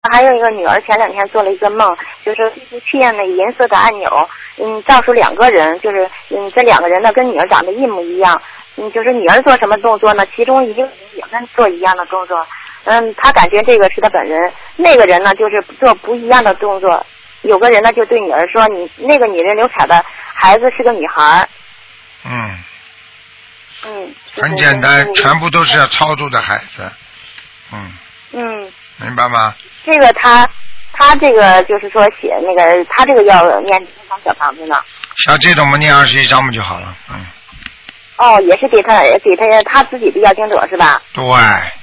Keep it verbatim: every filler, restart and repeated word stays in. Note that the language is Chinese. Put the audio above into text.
还有一个女儿前两天做了一个梦，就是去验那银色的按钮，嗯，照出两个人，就是嗯，这两个人呢跟女儿长得一模一样，嗯，就是女儿做什么动作呢？其中一个人也跟做一样的动作，嗯，他感觉这个是他本人，那个人呢就是做不一样的动作。有个人呢就对女儿说：“你那个女人流产的孩子是个女孩。” 嗯。 嗯。 很简单，全部都是要超度的孩子。嗯。 嗯。 明白吗？ 这个他，他这个就是说写那个，他这个要念几张小房子呢？ 像这种我们念二十一章不就好了？嗯。 哦，也是给他给他他自己的要经者是吧？ 对。